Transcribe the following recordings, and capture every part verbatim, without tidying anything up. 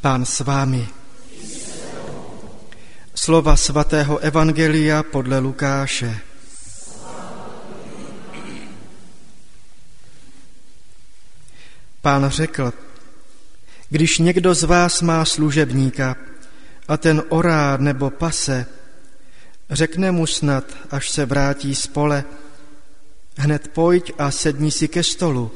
Pán s vámi. Slova svatého evangelia podle Lukáše. Pán řekl: když někdo z vás má služebníka a ten orá nebo pase, řekne mu snad, až se vrátí z pole: hned pojď a sedni si ke stolu.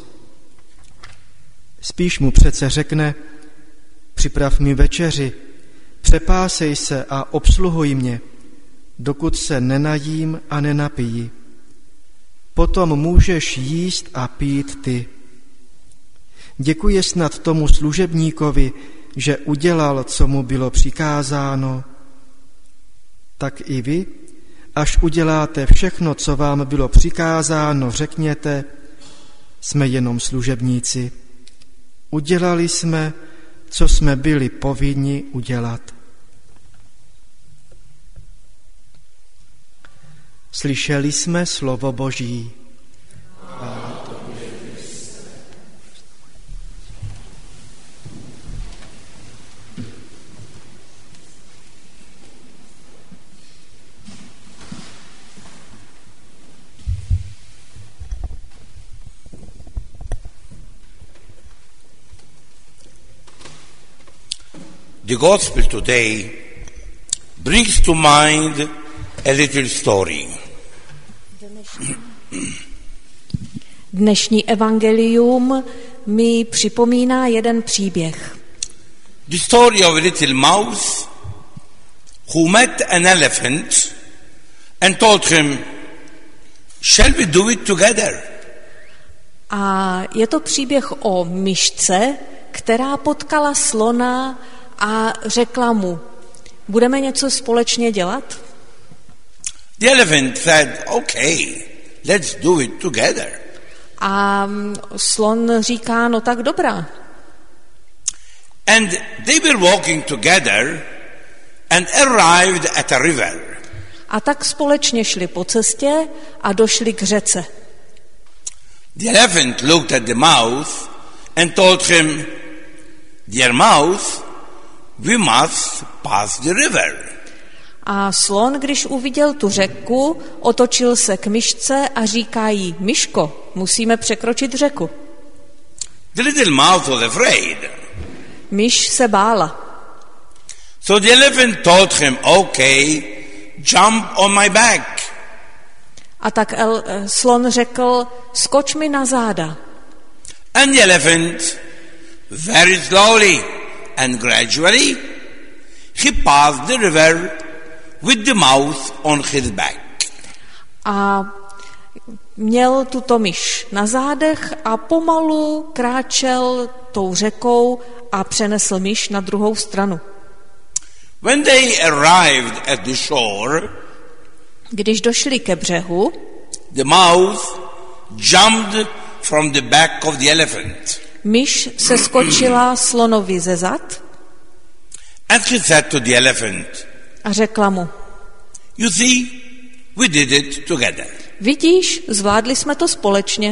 Spíš mu přece řekne: připrav mi večeři, přepásej se a obsluhuj mě, dokud se nenajím a nenapiji. Potom můžeš jíst a pít ty. Děkuje snad tomu služebníkovi, že udělal, co mu bylo přikázáno. Tak i vy, až uděláte všechno, co vám bylo přikázáno, řekněte: jsme jenom služebníci. Udělali jsme, co jsme byli povinni udělat. Slyšeli jsme slovo Boží. The gospel today brings to mind a little story. Dnešní evangelium mi připomíná jeden příběh. The story of a little mouse who met an elephant and told him, shall we do it together? A je to příběh o myšce, která potkala slona a řekla mu: budeme něco společně dělat? The elephant said, okay, let's do it together. A slon říká: no tak dobrá. And they were walking together and arrived at a river. A tak společně šli po cestě a došli k řece. The elephant looked at the mouse and told him, dear mouse, we must pass the river. A slon, když uviděl tu řeku, otočil se k myšce a říká jí: myško, musíme překročit řeku. The little mouse was afraid. Myš se bála. So the elephant told him, okay, jump on my back. A tak el, slon řekl: skoč mi na záda. And the elephant, very slowly and gradually, he passed the river with the mouse on his back. A měl tuto myš na zádech a pomalu kráčel tou řekou a přenesl myš na druhou stranu. When they arrived at the shore, když došli ke břehu, the mouse jumped from the back of the elephant. Myš se skočila slonovi ze zad and she said to the elephant, a řekla mu: you see, we did it together. Vidíš, zvládli jsme to společně.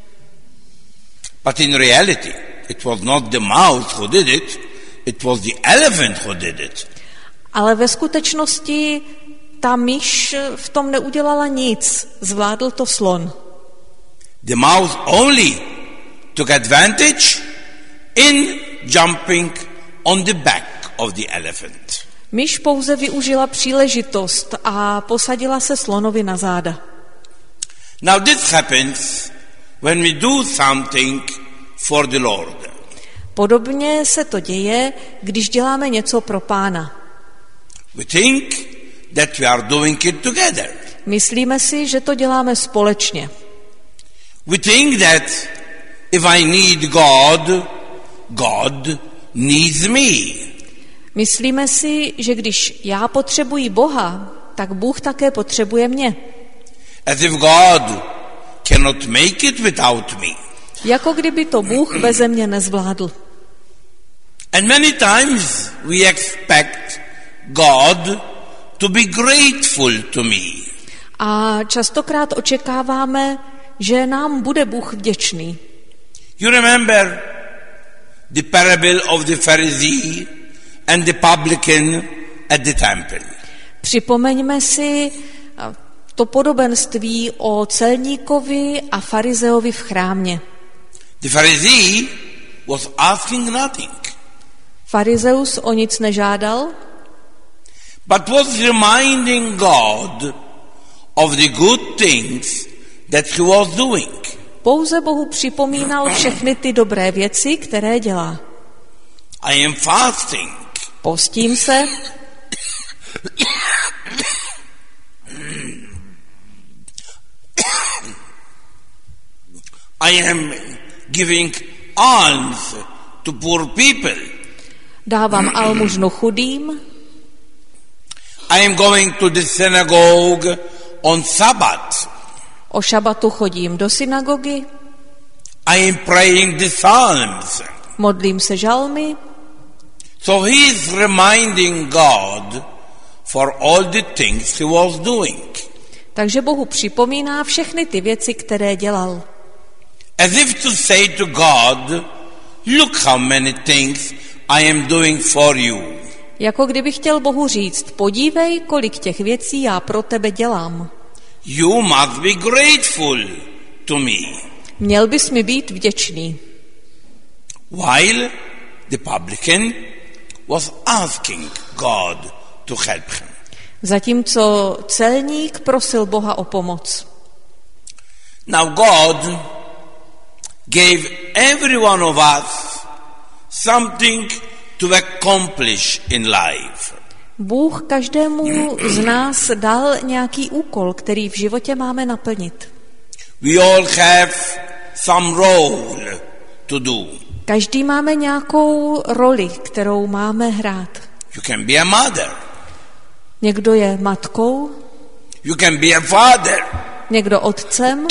But in reality, it was not the mouse who did it, it was the elephant who did it. Ale ve skutečnosti ta myš v tom neudělala nic, zvládl to slon. The mouse only took advantage in jumping on the back of the elephant. Myš pouze využila příležitost a posadila se slonovi na záda. Now this happens when we do something for the Lord. Podobně se to děje, když děláme něco pro Pána. We think that we are doing it together. Myslíme si, že to děláme společně. We think that if I need God, God needs me. Myslíme si, že když já potřebuji Boha, tak Bůh také potřebuje mě. As if God cannot make it without me. Jako kdyby to Bůh beze mě nezvládl. And many times we expect God to be grateful to me. A častokrát očekáváme, že nám bude Bůh vděčný. You remember the parable of the Pharisee and the publican at the temple. Připomeňme si to podobenství o celníkovi a farizeovi v chrámě. The Pharisee was asking nothing, Farizeus o nic nežádal, but was reminding God of the good things that he was doing. pouze Bohu připomínal všechny ty dobré věci, které dělá. I am fasting. Postím se, I am giving alms to poor people. dávám almužnu chudým, I am going to the synagogue on Sabbath. o šabatu chodím do synagogy, I am praying the psalms. modlím se žalmy. So he is reminding God for all the things he was doing. Takže Bohu připomíná všechny ty věci, které dělal. As if to say to God, look how many things I am doing for you. Jako kdyby chtěl Bohu říct, podívej, kolik těch věcí já pro tebe dělám. You must be grateful to me. Měl bys mi být vděčný. While the publican was asking God to help him. Zatímco celník prosil Boha o pomoc. Now God gave every one of us something to accomplish in life. Bůh každému z nás dal nějaký úkol, který v životě máme naplnit. We all have some role to do. Každý máme nějakou roli, kterou máme hrát. You can be a mother. Někdo je matkou, You can be a father. někdo otcem,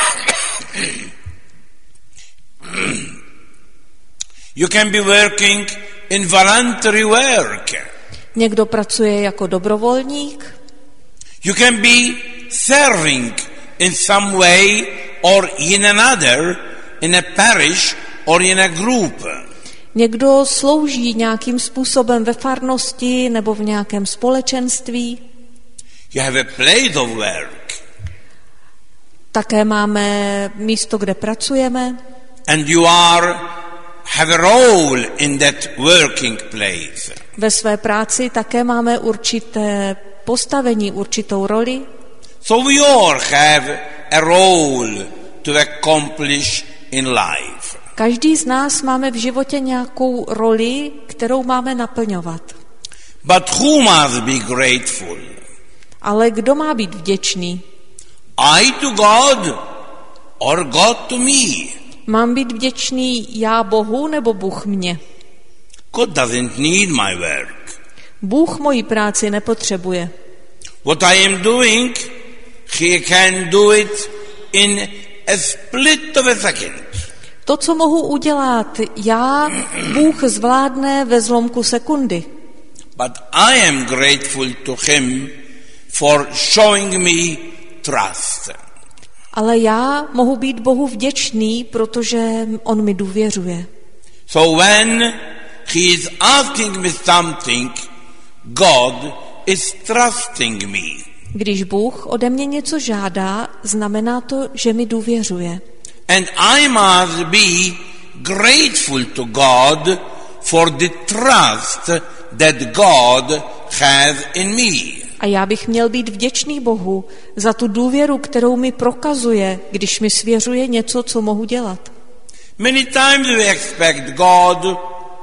You can be working in voluntary work. někdo pracuje jako dobrovolník, You can be serving in some way or in another in a parish or in a group. někdo slouží nějakým způsobem ve farnosti nebo v nějakém společenství. You have a place of work. Také máme místo, kde pracujeme And you are have a role in that working place. ve své práci, také máme určité postavení, určitou roli. So we all have a role to accomplish in life. Každý z nás máme v životě nějakou roli, kterou máme naplňovat. But who must be grateful? Ale kdo má být vděčný? I to God or God to me? Mám být vděčný já Bohu nebo Bůh mě? God doesn't need my work. Bůh moji práci nepotřebuje. What I am doing, he can do it in a split of a second. To, co mohu udělat já, Bůh zvládne ve zlomku sekundy. But I am grateful to him for showing me trust. Ale já mohu být Bohu vděčný, protože on mi důvěřuje. So when he is asking me something, God is trusting me. Když Bůh ode mě něco žádá, znamená to, že mi důvěřuje. And I must be grateful to God for the trust that God has in me. A já bych měl být vděčný Bohu za tu důvěru, kterou mi prokazuje, když mi svěřuje něco, co mohu dělat. Many times we expect God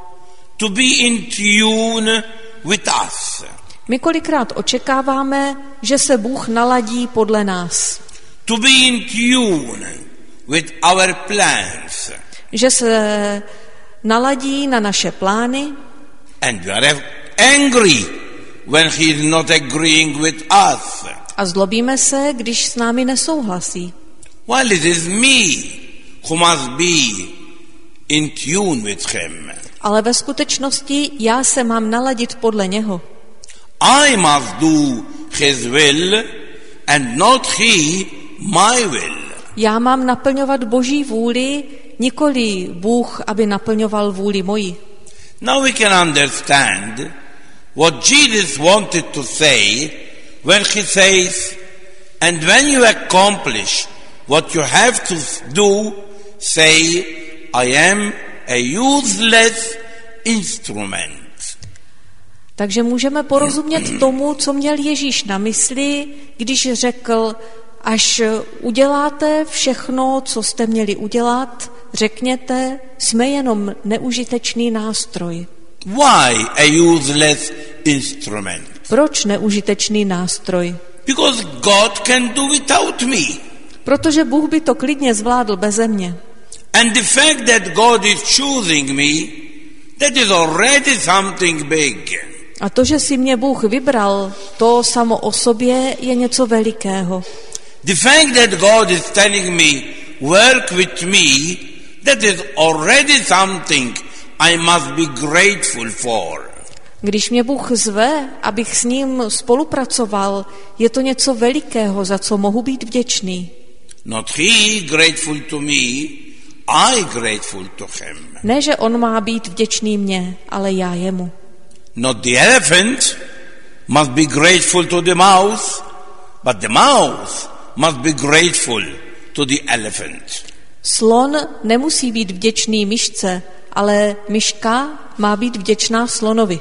to be in tune with us. My kolikrát očekáváme, že se Bůh naladí podle nás. To be in tune with our plans. Že se naladí na naše plány And we are angry when he is not agreeing with us. a zlobíme se, když s námi nesouhlasí. Well, it is me who must be in tune with him. Ale ve skutečnosti já se mám naladit podle něho. I must do his will and not he my will. Já mám naplňovat Boží vůli, nikoli Bůh, aby naplňoval vůli moji. Now we can understand what Jesus wanted to say when he says, and when you accomplish what you have to do, say, I am a useless instrument. Takže můžeme porozumět tomu, co měl Ježíš na mysli, když řekl, až uděláte všechno, co jste měli udělat, řekněte, jsme jenom neužitečný nástroj. Why a useless instrument? Proč neužitečný nástroj? Because God can do without me. Protože Bůh by to klidně zvládl beze mě. And the fact that God is choosing me, that is already something big. A to, že si mě Bůh vybral, to samo o sobě je něco velikého. The fact that God is telling me, work with me, that is already something I must be grateful for. Když mě Bůh zve, abych s ním spolupracoval, je to něco velikého, za co mohu být vděčný. Not he grateful to me, I grateful to him. Ne, že on má být vděčný mně, ale já jemu. Not the elephant must be grateful to the mouse, but the mouse must be grateful to the elephant. Slon nemusí být vděčný myšce, ale myška má být vděčná slonovi.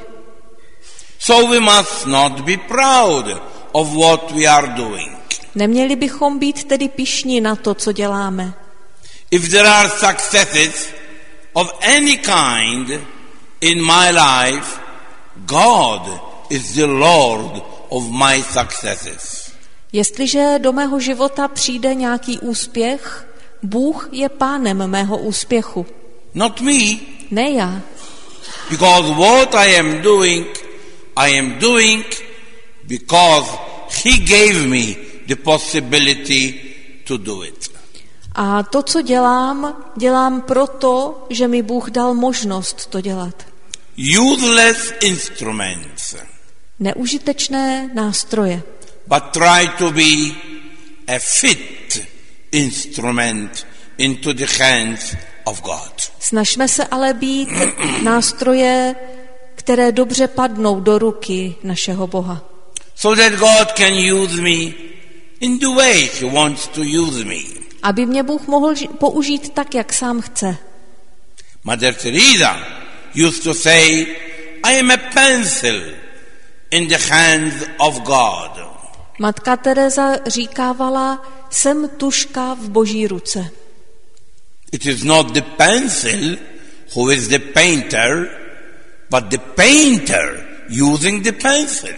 So we must not be proud of what we are doing. Neměli bychom být tedy pyšní na to, co děláme. If there are successes of any kind in my life, God is the Lord of my successes. Jestliže do mého života přijde nějaký úspěch, Bůh je pánem mého úspěchu. Not me. Ne já. Because what I am doing, I am doing because He gave me the possibility to do it. A to, co dělám, dělám proto, že mi Bůh dal možnost to dělat. Useless instruments. Neužitečné nástroje. But try to be a fit instrument into the hands of God. Snažme se ale být nástroje, které dobře padnou do ruky našeho Boha. So that God can use me in the way He wants to use me. Aby mě Bůh mohl použít tak, jak sám chce. Mother Teresa used to say, I am a pencil in the hands of God. Matka Teresa říkávala, jsem tužka v Boží ruce. It is not the pencil who is the painter, but the painter using the pencil.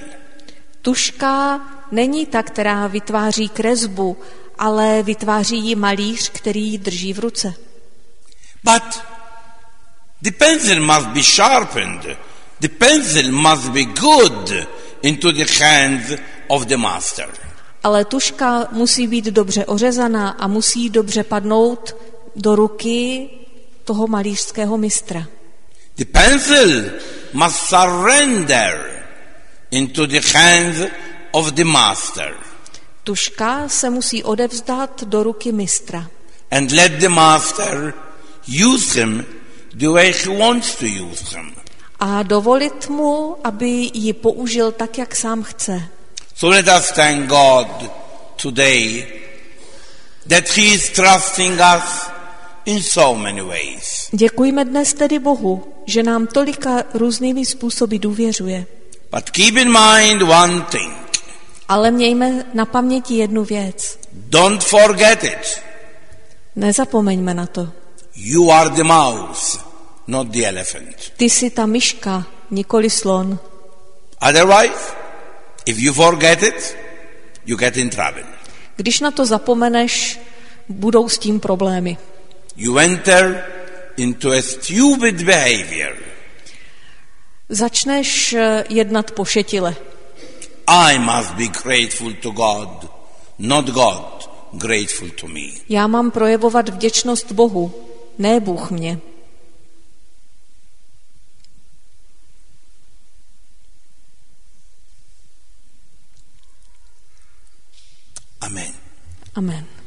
Tužka není ta, která vytváří kresbu, ale vytváří ji malíř, který ji drží v ruce. But the pencil must be sharpened. The pencil must be good into the hands of the master. Ale tužka musí být dobře ořezaná a musí dobře padnout do ruky toho malířského mistra. The pencil must surrender into the hands of the master. Tužka se musí odevzdat do ruky mistra. And let the master use him the way he wants to use him. A dovolit mu, aby ji použil tak, jak sám chce. So let us thank God today that He is trusting us in so many ways. Děkujme dnes tedy Bohu, že nám tolika různými způsoby důvěřuje. But keep in mind one thing. Ale mějme na paměti jednu věc. Don't forget it. Nezapomeňme na to. You are the mouse, not the elephant. Ty jsi ta myška, nikoli slon. Otherwise, if you forget it, you get in trouble. Když na to zapomeneš, budou s tím problémy. You enter into a stupid behavior. Začneš jednat pošetile. I must be grateful to God, not God grateful to me. Já mám projevovat vděčnost Bohu, ne Bůh mě. Amen. Amen.